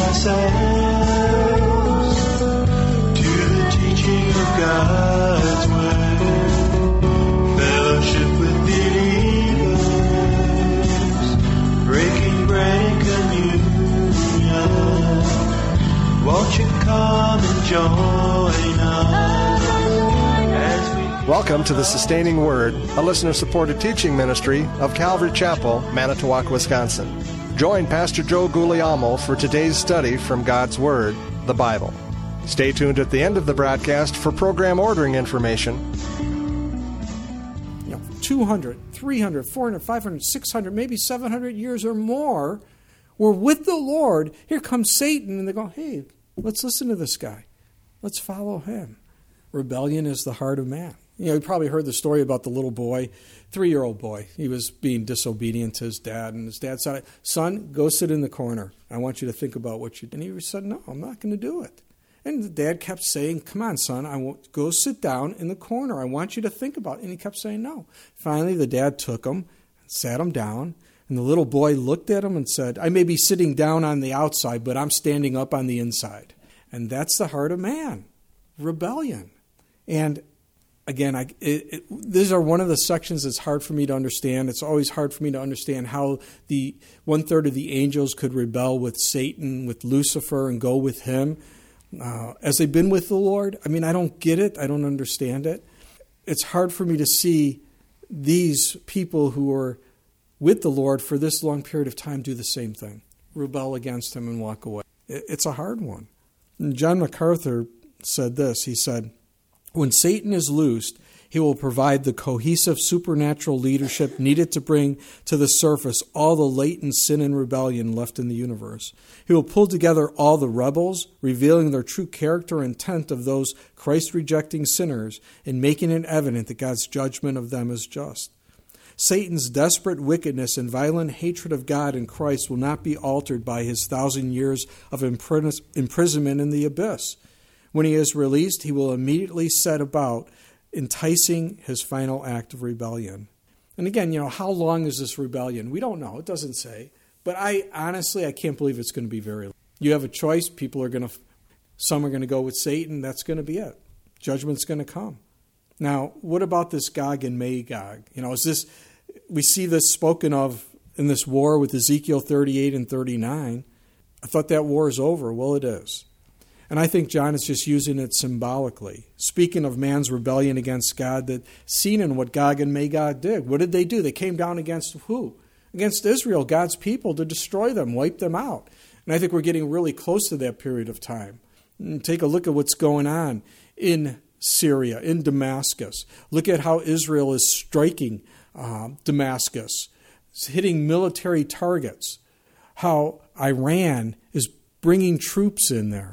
ourselves to the teaching of God's word, fellowship with believers, breaking bread and communion. Won't you come and join us as we... Welcome to the Sustaining Word, a listener-supported teaching ministry of Calvary Chapel, Manitowoc, Wisconsin. Join Pastor Joe Guglielmo for today's study from God's Word, the Bible. Stay tuned at the end of the broadcast for program ordering information. 200, 300, 400, 500, 600, maybe 700 years or more, we're with the Lord. Here comes Satan, and they go, hey, let's listen to this guy. Let's follow him. Rebellion is the heart of man. You probably heard the story about the little boy, 3-year-old boy. He was being disobedient to his dad, and his dad said, son, go sit in the corner. I want you to think about what you did. And he said, no, I'm not going to do it. And the dad kept saying, come on, son, go sit down in the corner. I want you to think about it. And he kept saying no. Finally, the dad took him, sat him down, and the little boy looked at him and said, I may be sitting down on the outside, but I'm standing up on the inside. And that's the heart of man, rebellion. And again, these are one of the sections that's hard for me to understand. It's always hard for me to understand how the 1/3 of the angels could rebel with Satan, with Lucifer, and go with him. As they've been with the Lord, I don't get it. I don't understand it. It's hard for me to see these people who are with the Lord for this long period of time do the same thing, rebel against him and walk away. It's a hard one. And John MacArthur said this. He said, when Satan is loosed, he will provide the cohesive supernatural leadership needed to bring to the surface all the latent sin and rebellion left in the universe. He will pull together all the rebels, revealing their true character and intent of those Christ-rejecting sinners and making it evident that God's judgment of them is just. Satan's desperate wickedness and violent hatred of God and Christ will not be altered by his 1,000 years of imprisonment in the abyss. When he is released, he will immediately set about enticing his final act of rebellion. And again, how long is this rebellion? We don't know. It doesn't say. But I can't believe it's going to be very long. You have a choice. Some are going to go with Satan. That's going to be it. Judgment's going to come. Now, what about this Gog and Magog? We see this spoken of in this war with Ezekiel 38 and 39. I thought that war is over. Well, it is. And I think John is just using it symbolically. Speaking of man's rebellion against God, that seen in what Gog and Magog did. What did they do? They came down against who? Against Israel, God's people, to destroy them, wipe them out. And I think we're getting really close to that period of time. And take a look at what's going on in Syria, in Damascus. Look at how Israel is striking Damascus. It's hitting military targets. How Iran is bringing troops in there.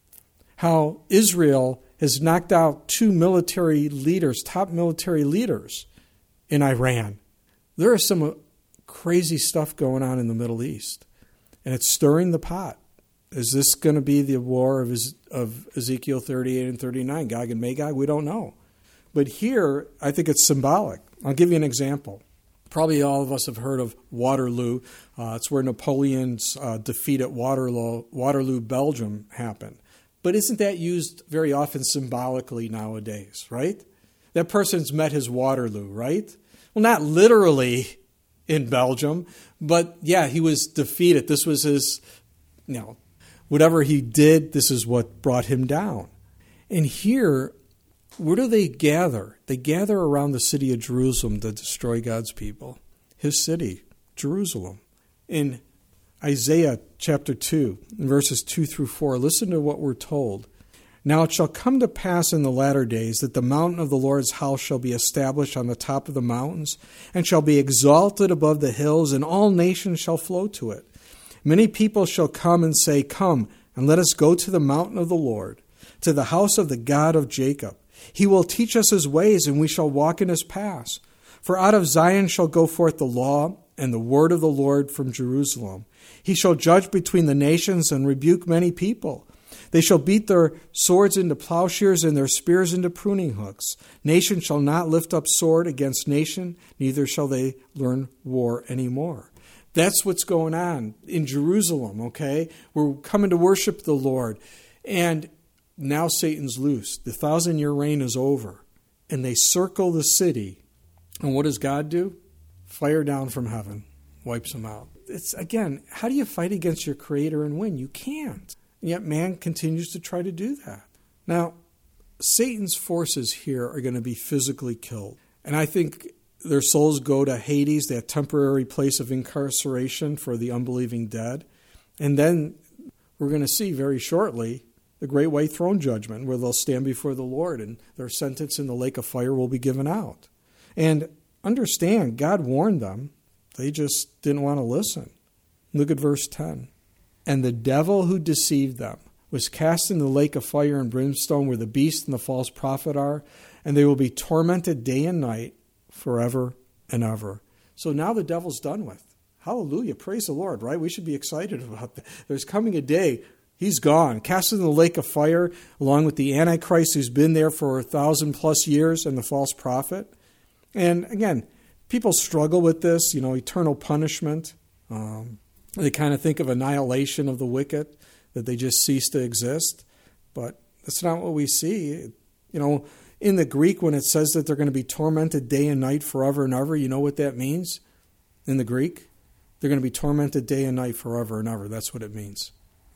How Israel has knocked out 2 military leaders, top military leaders in Iran. There is some crazy stuff going on in the Middle East, and it's stirring the pot. Is this going to be the war of Ezekiel 38 and 39, Gog and Magog? We don't know. But here, I think it's symbolic. I'll give you an example. Probably all of us have heard of Waterloo. It's where Napoleon's defeat at Waterloo, Belgium happened. But isn't that used very often symbolically nowadays, right? That person's met his Waterloo, right? Well, not literally in Belgium, but yeah, he was defeated. This was his, whatever he did, this is what brought him down. And here, where do they gather? They gather around the city of Jerusalem to destroy God's people. His city, Jerusalem. In Isaiah chapter 2, verses 2 through 4, listen to what we're told. Now it shall come to pass in the latter days that the mountain of the Lord's house shall be established on the top of the mountains, and shall be exalted above the hills, and all nations shall flow to it. Many people shall come and say, come, and let us go to the mountain of the Lord, to the house of the God of Jacob. He will teach us his ways, and we shall walk in his paths. For out of Zion shall go forth the law and the word of the Lord from Jerusalem. He shall judge between the nations and rebuke many people. They shall beat their swords into plowshares and their spears into pruning hooks. Nation shall not lift up sword against nation, neither shall they learn war any more. That's what's going on in Jerusalem, okay? We're coming to worship the Lord. And now Satan's loose. The 1,000-year reign is over. And they circle the city. And what does God do? Fire down from heaven. Wipes them out. It's, again, how do you fight against your Creator and win? You can't. And yet man continues to try to do that. Now, Satan's forces here are going to be physically killed. And I think their souls go to Hades, that temporary place of incarceration for the unbelieving dead. And then we're going to see very shortly the great white throne judgment, where they'll stand before the Lord and their sentence in the lake of fire will be given out. And understand, God warned them. They just didn't want to listen. Look at verse 10. And the devil who deceived them was cast in the lake of fire and brimstone, where the beast and the false prophet are, and they will be tormented day and night forever and ever. So now the devil's done with. Hallelujah. Praise the Lord, right? We should be excited about that. There's coming a day, he's gone, cast in the lake of fire, along with the Antichrist who's been there for 1,000+ years and the false prophet. And again, people struggle with this, eternal punishment. They kind of think of annihilation of the wicked, that they just cease to exist. But that's not what we see. In the Greek, when it says that they're going to be tormented day and night forever and ever, you know what that means? In the Greek, they're going to be tormented day and night forever and ever. That's what it means.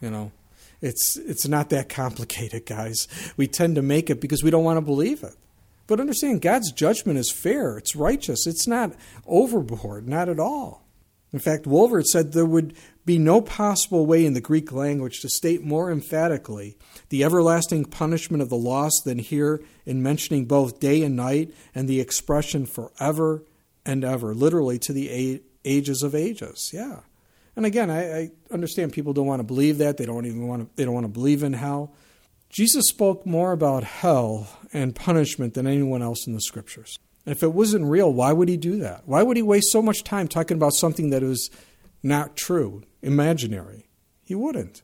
It's not that complicated, guys. We tend to make it because we don't want to believe it. But understand, God's judgment is fair. It's righteous. It's not overboard, not at all. In fact, Wolvert said there would be no possible way in the Greek language to state more emphatically the everlasting punishment of the lost than here in mentioning both day and night and the expression forever and ever, literally to the ages of ages. Yeah. And again, I understand people don't want to believe that. They don't want to believe in hell. Jesus spoke more about hell and punishment than anyone else in the Scriptures. And if it wasn't real, why would he do that? Why would he waste so much time talking about something that is not true, imaginary? He wouldn't.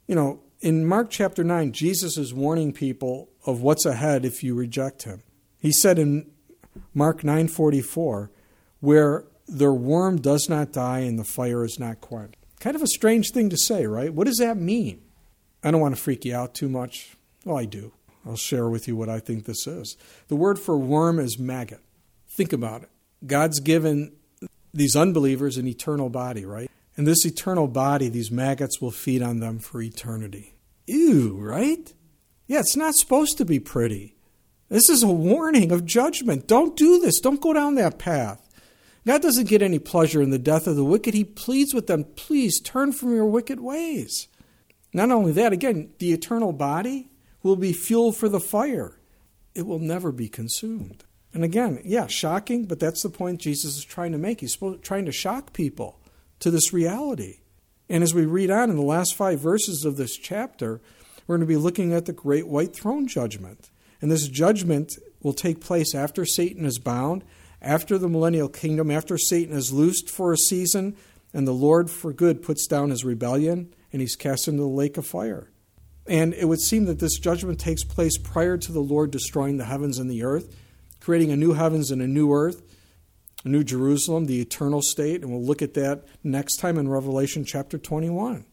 In Mark chapter 9, Jesus is warning people of what's ahead if you reject him. He said in Mark 9:44, where their worm does not die and the fire is not quenched. Kind of a strange thing to say, right? What does that mean? I don't want to freak you out too much. Well, I do. I'll share with you what I think this is. The word for worm is maggot. Think about it. God's given these unbelievers an eternal body, right? And this eternal body, these maggots will feed on them for eternity. Ew, right? Yeah, it's not supposed to be pretty. This is a warning of judgment. Don't do this. Don't go down that path. God doesn't get any pleasure in the death of the wicked. He pleads with them, please turn from your wicked ways. Not only that, again, the eternal body will be fuel for the fire. It will never be consumed. And again, yeah, shocking, but that's the point Jesus is trying to make. He's trying to shock people to this reality. And as we read on in the last 5 verses of this chapter, we're going to be looking at the great white throne judgment. And this judgment will take place after Satan is bound, after the millennial kingdom, after Satan is loosed for a season, and the Lord for good puts down his rebellion, and he's cast into the lake of fire. And it would seem that this judgment takes place prior to the Lord destroying the heavens and the earth, creating a new heavens and a new earth, a new Jerusalem, the eternal state. And we'll look at that next time in Revelation chapter 21.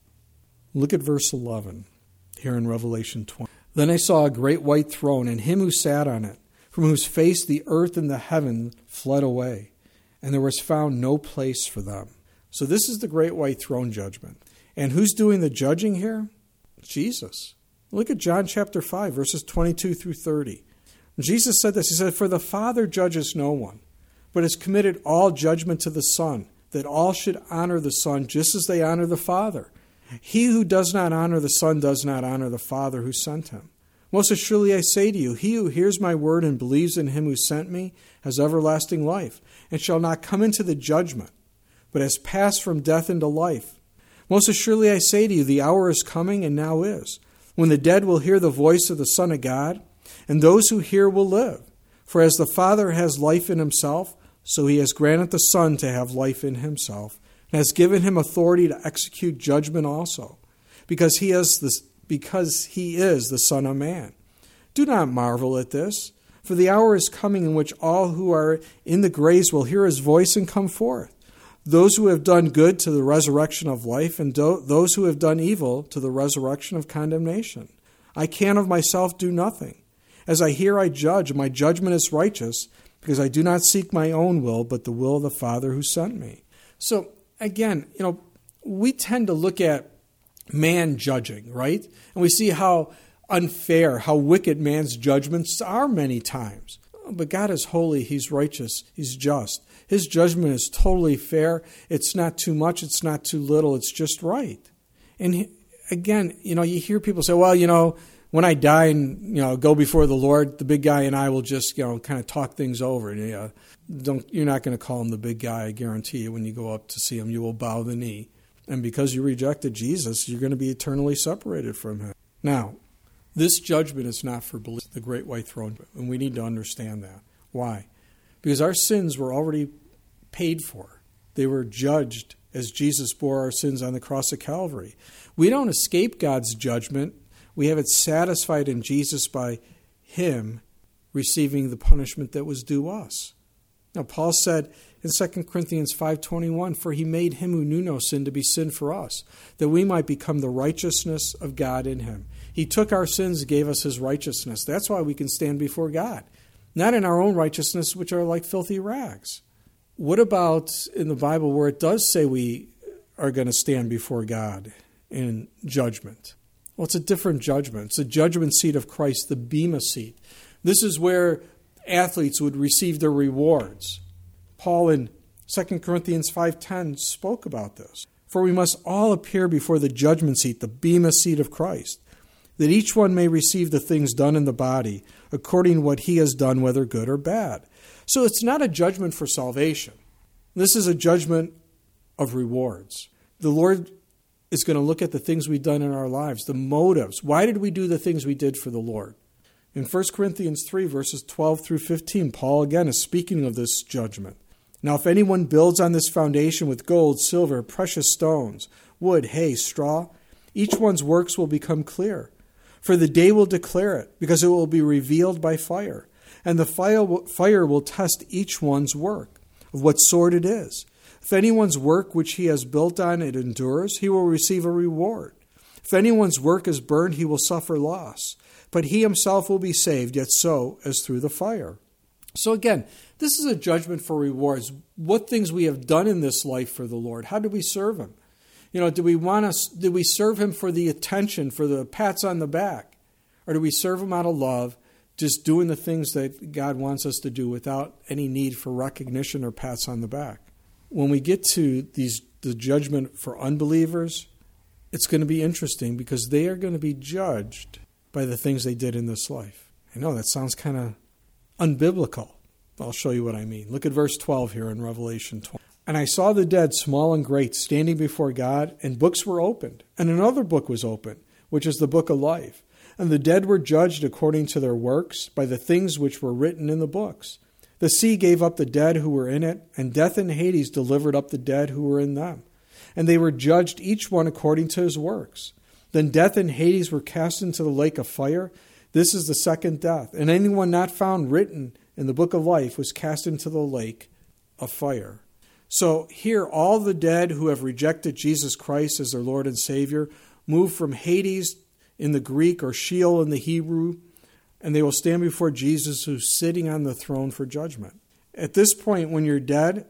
Look at verse 11 here in Revelation 20. Then I saw a great white throne and him who sat on it, from whose face the earth and the heaven fled away, and there was found no place for them. So this is the great white throne judgment. And who's doing the judging here? Jesus. Look at John chapter 5, verses 22 through 30. Jesus said this. He said, for the Father judges no one, but has committed all judgment to the Son, that all should honor the Son just as they honor the Father. He who does not honor the Son does not honor the Father who sent him. Most assuredly I say to you, he who hears my word and believes in him who sent me has everlasting life, and shall not come into the judgment, but has passed from death into life. Most assuredly I say to you, the hour is coming, and now is, when the dead will hear the voice of the Son of God, and those who hear will live. For as the Father has life in himself, so he has granted the Son to have life in himself, and has given him authority to execute judgment also, because he is the Son of Man. Do not marvel at this, for the hour is coming in which all who are in the graves will hear his voice and come forth. those who have done good to the resurrection of life, and those who have done evil to the resurrection of condemnation. I can of myself do nothing. As I hear, I judge. My judgment is righteous, because I do not seek my own will, but the will of the Father who sent me. So, again, we tend to look at man judging, right? And we see how unfair, how wicked man's judgments are many times. But God is holy, He's righteous, He's just. His judgment is totally fair. It's not too much, it's not too little, it's just right. And again, you hear people say, well, when I die and go before the Lord, the big guy and I will just kind of talk things over. You're not going to call him the big guy, I guarantee you. When you go up to see him, you will bow the knee. And because you rejected Jesus, you're going to be eternally separated from him. Now, this judgment is not for the great white throne, and we need to understand that. Why? Because our sins were already paid for. They were judged as Jesus bore our sins on the cross of Calvary. We don't escape God's judgment. We have it satisfied in Jesus by Him receiving the punishment that was due us. Now, Paul said in 2 Corinthians 5:21, "For He made Him who knew no sin to be sin for us, that we might become the righteousness of God in Him." He took our sins and gave us His righteousness. That's why we can stand before God. Not in our own righteousness, which are like filthy rags. What about in the Bible where it does say we are going to stand before God in judgment? Well, it's a different judgment. It's the judgment seat of Christ, the bema seat. This is where athletes would receive their rewards. Paul in 2 Corinthians 5:10 spoke about this. "For we must all appear before the judgment seat, the bema seat of Christ, that each one may receive the things done in the body, according to what he has done, whether good or bad." So it's not a judgment for salvation. This is a judgment of rewards. The Lord is going to look at the things we've done in our lives, the motives. Why did we do the things we did for the Lord? In 1 Corinthians 3, verses 12 through 15, Paul again is speaking of this judgment. "Now if anyone builds on this foundation with gold, silver, precious stones, wood, hay, straw, each one's works will become clear. For the day will declare it, because it will be revealed by fire. And the fire will test each one's work, of what sort it is. If anyone's work which he has built on it endures, he will receive a reward. If anyone's work is burned, he will suffer loss. But he himself will be saved, yet so as through the fire." So again, this is a judgment for rewards. What things we have done in this life for the Lord. How do we serve Him? Did we serve Him for the attention, for the pats on the back? Or do we serve Him out of love, just doing the things that God wants us to do without any need for recognition or pats on the back? When we get to the judgment for unbelievers, it's going to be interesting because they are going to be judged by the things they did in this life. I know that sounds kind of unbiblical. I'll show you what I mean. Look at verse 12 here in Revelation 20. "And I saw the dead, small and great, standing before God, and books were opened. And another book was opened, which is the book of life. And the dead were judged according to their works by the things which were written in the books. The sea gave up the dead who were in it, and death and Hades delivered up the dead who were in them. And they were judged each one according to his works. Then death and Hades were cast into the lake of fire. This is the second death. And anyone not found written in the book of life was cast into the lake of fire." So here, all the dead who have rejected Jesus Christ as their Lord and Savior move from Hades in the Greek or Sheol in the Hebrew, and they will stand before Jesus, who's sitting on the throne for judgment. At this point, when you're dead,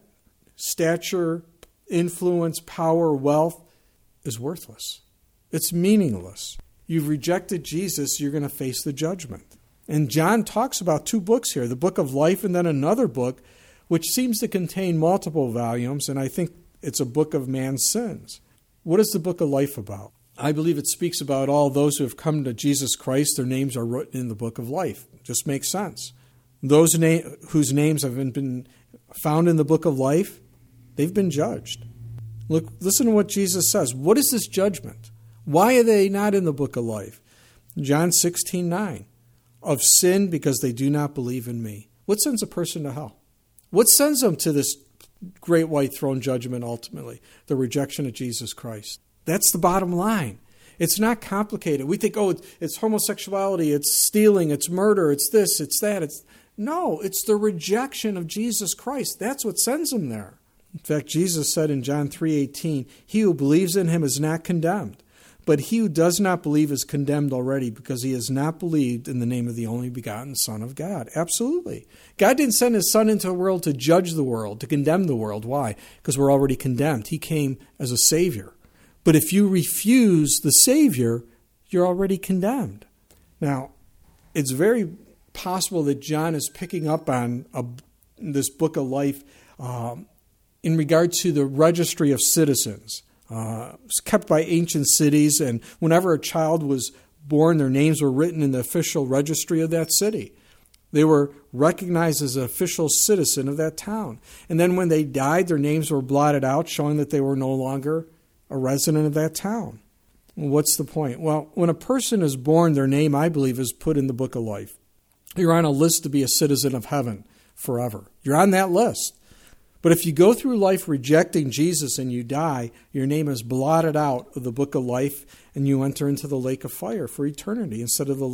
stature, influence, power, wealth is worthless. It's meaningless. You've rejected Jesus, you're going to face the judgment. And John talks about two books here, the book of life and then another book, which seems to contain multiple volumes, and I think it's a book of man's sins. What is the book of life about? I believe it speaks about all those who have come to Jesus Christ. Their names are written in the book of life. Just makes sense. Those whose names have been found in the book of life, they've been judged. Listen to what Jesus says. What is this judgment? Why are they not in the book of life? John 16:9. "Of sin, because they do not believe in me." What sends a person to hell? What sends them to this great white throne judgment ultimately? The rejection of Jesus Christ. That's the bottom line. It's not complicated. We think, it's homosexuality, it's stealing, it's murder, it's this, it's that. No, it's the rejection of Jesus Christ. That's what sends them there. In fact, Jesus said in John 3:18, "He who believes in him is not condemned, but he who does not believe is condemned already because he has not believed in the name of the only begotten Son of God." Absolutely. God didn't send his Son into the world to judge the world, to condemn the world. Why? Because we're already condemned. He came as a Savior. But if you refuse the Savior, you're already condemned. Now, it's very possible that John is picking up on this book of life in regard to the registry of citizens. It's kept by ancient cities, and whenever a child was born, their names were written in the official registry of that city. They were recognized as an official citizen of that town. And then when they died, their names were blotted out, showing that they were no longer a resident of that town. Well, what's the point? Well, when a person is born, their name, I believe, is put in the book of life. You're on a list to be a citizen of heaven forever. You're on that list. But if you go through life rejecting Jesus and you die, your name is blotted out of the book of life and you enter into the lake of fire for eternity instead of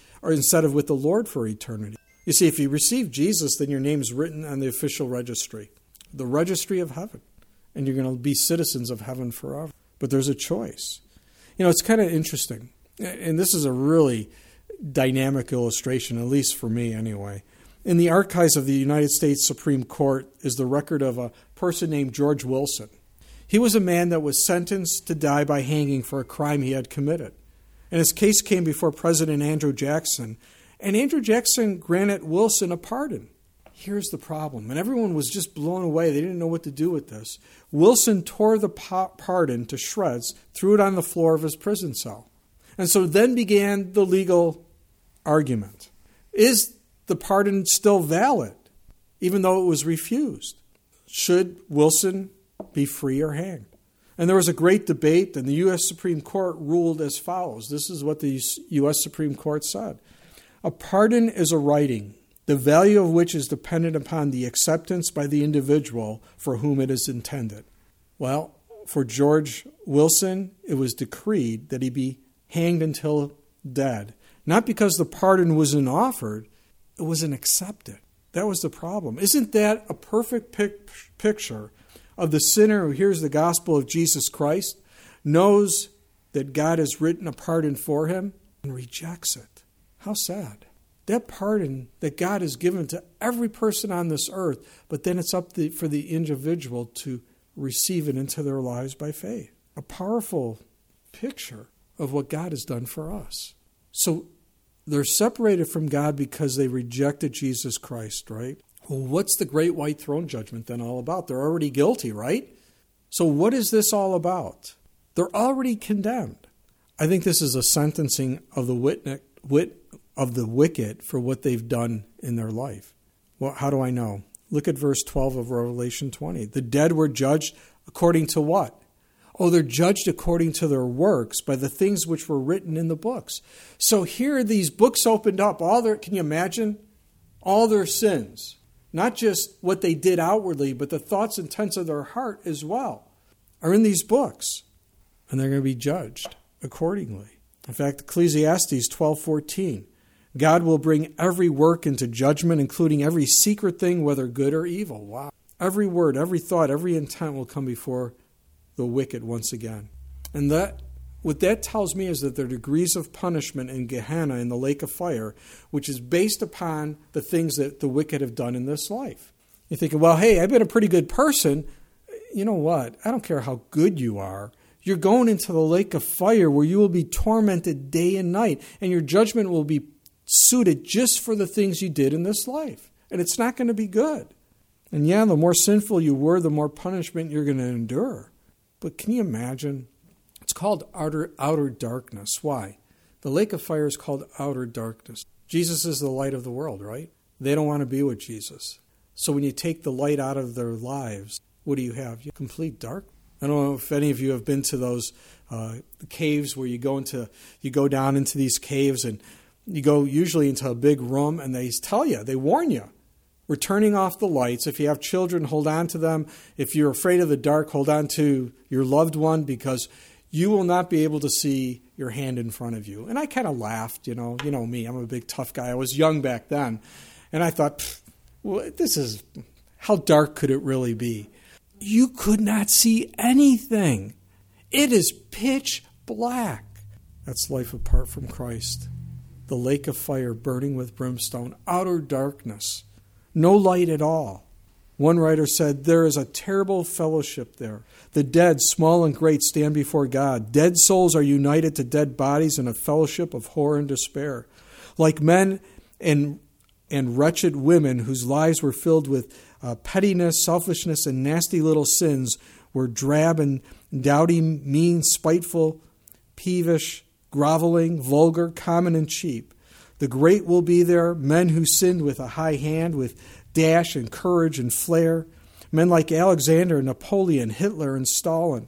with the Lord for eternity. You see, if you receive Jesus, then your name is written on the official registry, the registry of heaven, and you're going to be citizens of heaven forever. But there's a choice. You know, it's kind of interesting, and this is a really dynamic illustration, at least for me anyway. In the archives of the United States Supreme Court is the record of a person named George Wilson. He was a man that was sentenced to die by hanging for a crime he had committed. And his case came before President Andrew Jackson, and Andrew Jackson granted Wilson a pardon. Here's the problem, and everyone was just blown away. They didn't know what to do with this. Wilson tore the pardon to shreds, threw it on the floor of his prison cell. And so then began the legal argument. Is the pardon still valid, even though it was refused? Should Wilson be free or hanged? And there was a great debate, and the U.S. Supreme Court ruled as follows. This is what the U.S. Supreme Court said. A pardon is a writing, the value of which is dependent upon the acceptance by the individual for whom it is intended. Well, for George Wilson, it was decreed that he be hanged until dead. Not because the pardon wasn't offered, it wasn't accepted. That was the problem. Isn't that a perfect picture of the sinner who hears the gospel of Jesus Christ, knows that God has written a pardon for him, and rejects it? How sad. That pardon that God has given to every person on this earth, but then it's up for the individual to receive it into their lives by faith. A powerful picture of what God has done for us. So they're separated from God because they rejected Jesus Christ, right? Well, what's the great white throne judgment then all about? They're already guilty, right? So what is this all about? They're already condemned. I think this is a sentencing of the wicked for what they've done in their life. Well, how do I know? Look at verse 12 of Revelation 20. The dead were judged according to what? Oh, they're judged according to their works by the things which were written in the books. So here these books opened up. Can you imagine? All their sins. Not just what they did outwardly, but the thoughts and intents of their heart as well are in these books. And they're going to be judged accordingly. In fact, Ecclesiastes 12:14. God will bring every work into judgment, including every secret thing, whether good or evil. Wow. Every word, every thought, every intent will come before the wicked once again. And what that tells me is that there are degrees of punishment in Gehenna, in the lake of fire, which is based upon the things that the wicked have done in this life. You're thinking, well, hey, I've been a pretty good person. You know what? I don't care how good you are. You're going into the lake of fire where you will be tormented day and night, and your judgment will be suited just for the things you did in this life. And it's not going to be good. And yeah, the more sinful you were, the more punishment you're going to endure. But can you imagine? It's called outer darkness. Why? The lake of fire is called outer darkness. Jesus is the light of the world, right? They don't want to be with Jesus. So when you take the light out of their lives, what do you have? You have complete dark. I don't know if any of you have been to those caves where you go down into these caves and you go usually into a big room and they warn you. We're turning off the lights. If you have children, hold on to them. If you're afraid of the dark, hold on to your loved one because you will not be able to see your hand in front of you. And I kind of laughed, you know me. I'm a big tough guy. I was young back then. And I thought, well, how dark could it really be? You could not see anything. It is pitch black. That's life apart from Christ. The lake of fire burning with brimstone, outer darkness, no light at all. One writer said, there is a terrible fellowship there. The dead, small and great, stand before God. Dead souls are united to dead bodies in a fellowship of horror and despair. Like men and wretched women whose lives were filled with pettiness, selfishness, and nasty little sins, were drab and dowdy, mean, spiteful, peevish, groveling, vulgar, common, and cheap. The great will be there, men who sinned with a high hand, with dash and courage and flair. Men like Alexander, Napoleon, Hitler, and Stalin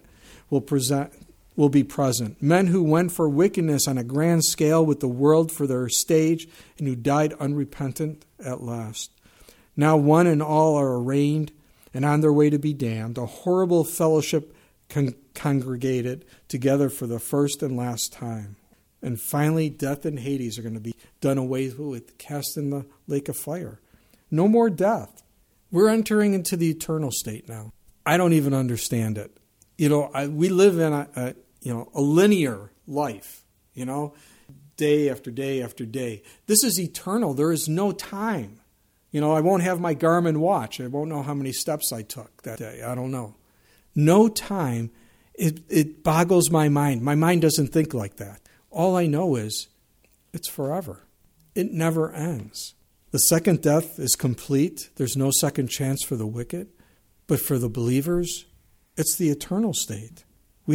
will be present. Men who went for wickedness on a grand scale with the world for their stage and who died unrepentant at last. Now one and all are arraigned and on their way to be damned. A horrible fellowship congregated together for the first and last time. And finally, death and Hades are going to be done away with, cast in the lake of fire. No more death. We're entering into the eternal state now. I don't even understand it. We live in a linear life, day after day after day. This is eternal. There is no time. I won't have my Garmin watch. I won't know how many steps I took that day. I don't know. No time. It boggles my mind. My mind doesn't think like that. All I know is it's forever. It never ends. The second death is complete. There's no second chance for the wicked. But for the believers, it's the eternal state.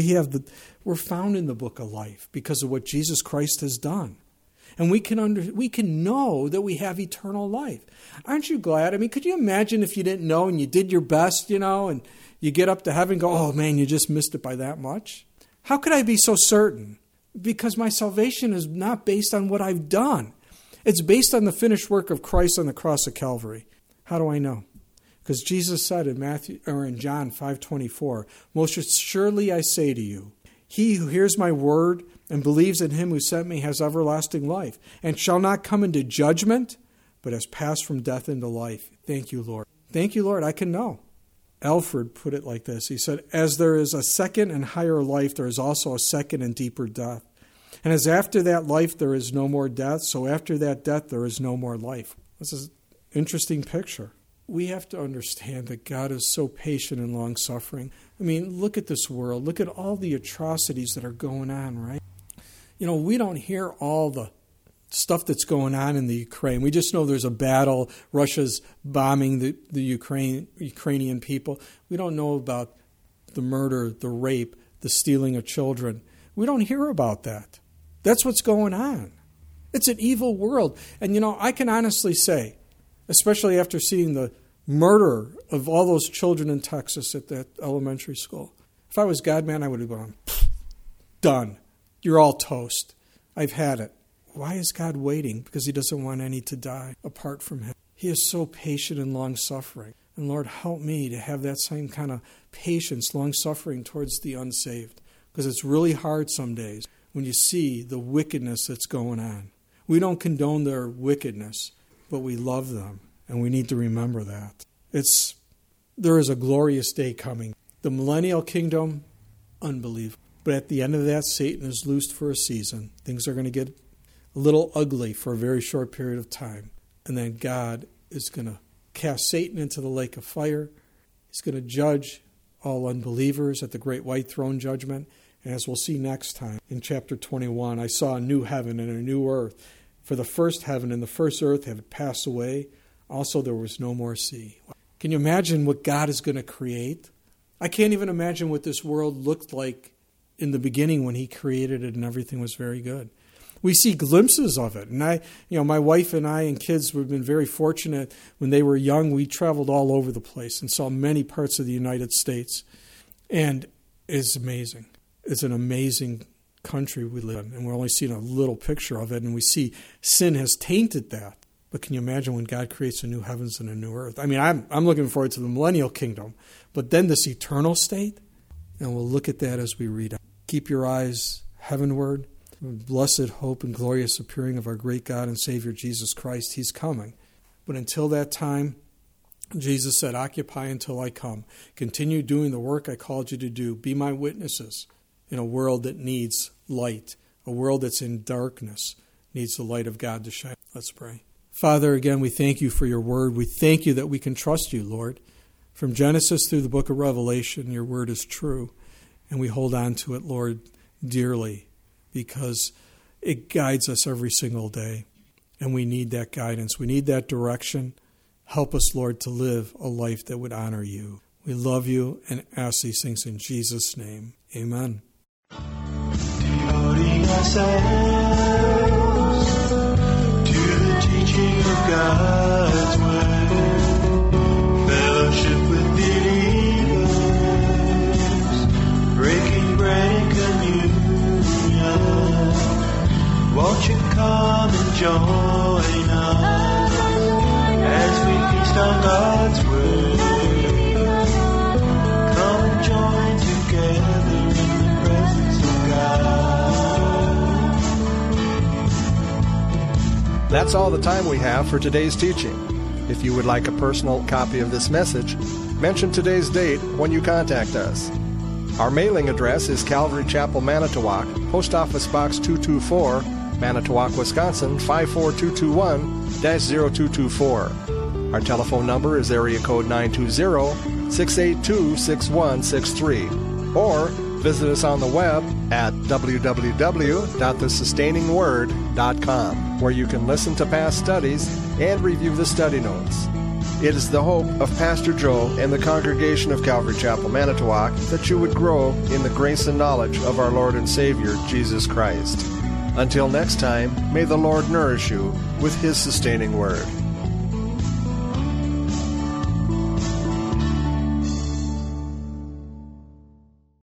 We're found in the book of life because of what Jesus Christ has done. And we can know that we have eternal life. Aren't you glad? I mean, could you imagine if you didn't know and you did your best, and you get up to heaven and go, oh man, you just missed it by that much? How could I be so certain? Because my salvation is not based on what I've done. It's based on the finished work of Christ on the cross of Calvary. How do I know? Because Jesus said in John 5:24, most surely I say to you, he who hears my word and believes in him who sent me has everlasting life, and shall not come into judgment, but has passed from death into life. Thank you, Lord. Thank you, Lord. I can know. Alfred put it like this. He said, as there is a second and higher life, there is also a second and deeper death. And as after that life there is no more death, so after that death there is no more life. This is an interesting picture. We have to understand that God is so patient and long-suffering. I mean, look at this world. Look at all the atrocities that are going on, right? We don't hear all the stuff that's going on in the Ukraine. We just know there's a battle. Russia's bombing the Ukrainian people. We don't know about the murder, the rape, the stealing of children. We don't hear about that. That's what's going on. It's an evil world. And, I can honestly say, especially after seeing the murder of all those children in Texas at that elementary school, if I was God, man, I would have gone, done. You're all toast. I've had it. Why is God waiting? Because he doesn't want any to die apart from him. He is so patient and long-suffering. And Lord, help me to have that same kind of patience, long-suffering towards the unsaved. Because it's really hard some days when you see the wickedness that's going on. We don't condone their wickedness, but we love them. And we need to remember that. There is a glorious day coming. The millennial kingdom, unbelievable. But at the end of that, Satan is loosed for a season. Things are going to get a little ugly for a very short period of time. And then God is going to cast Satan into the lake of fire. He's going to judge all unbelievers at the great white throne judgment. And as we'll see next time, in chapter 21, I saw a new heaven and a new earth. For the first heaven and the first earth have passed away. Also, there was no more sea. Can you imagine what God is going to create? I can't even imagine what this world looked like in the beginning when he created it and everything was very good. We see glimpses of it. And my wife and I and kids, we've been very fortunate. When they were young, we traveled all over the place and saw many parts of the United States. And it's amazing. It's an amazing country we live in. And we're only seeing a little picture of it. And we see sin has tainted that. But can you imagine when God creates a new heavens and a new earth? I mean, I'm looking forward to the millennial kingdom. But then this eternal state? And we'll look at that as we read. Keep your eyes heavenward. Blessed hope and glorious appearing of our great God and Savior Jesus Christ. He's coming. But until that time, Jesus said, occupy until I come. Continue doing the work I called you to do. Be my witnesses in a world that needs light. A world that's in darkness needs the light of God to shine. Let's pray. Father, again, we thank you for your word. We thank you that we can trust you, Lord. From Genesis through the book of Revelation, your word is true. And we hold on to it, Lord, dearly, because it guides us every single day. And we need that guidance. We need that direction. Help us, Lord, to live a life that would honor you. We love you and ask these things in Jesus' name. Amen. Devoting ourselves to the teaching of God's word, fellowship with believers, breaking bread and communion. Won't you come and join us as we feast on God's word? Come and join together in the presence of God. That's all the time we have for today's teaching. If you would like a personal copy of this message, mention today's date when you contact us. Our mailing address is Calvary Chapel, Manitowoc, Post Office Box 224, Manitowoc, Wisconsin 54221-0224. Our telephone number is area code 920-682-6163. Or visit us on the web at www.thesustainingword.com, where you can listen to past studies and review the study notes. It is the hope of Pastor Joe and the congregation of Calvary Chapel, Manitowoc, that you would grow in the grace and knowledge of our Lord and Savior, Jesus Christ. Until next time, may the Lord nourish you with His sustaining word.